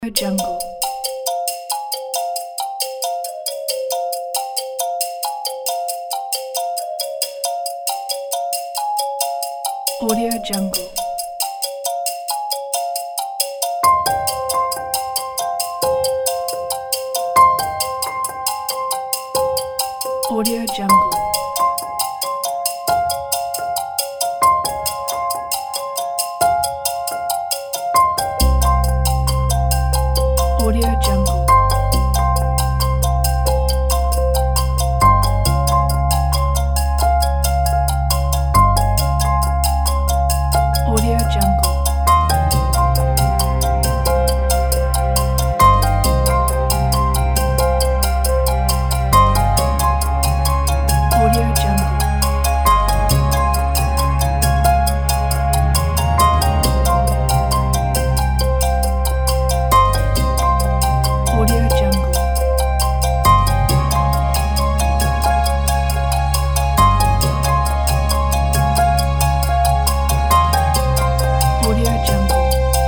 Jungle. Audio Jungle. Audio Jungle. Audio Jungle. Audio Jungle. Audio Jungle. Audio Jungle. Audio Jungle.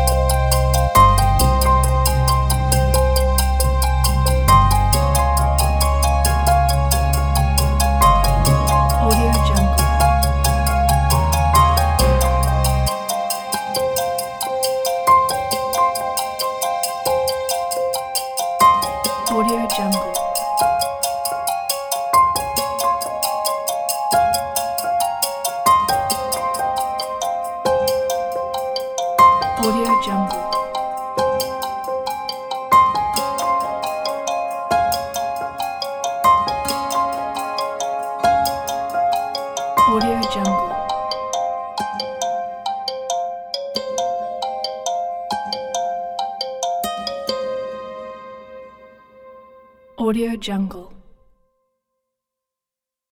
Audio Jungle. Audio Jungle. Audio Jungle. Audio Jungle. Audio Jungle.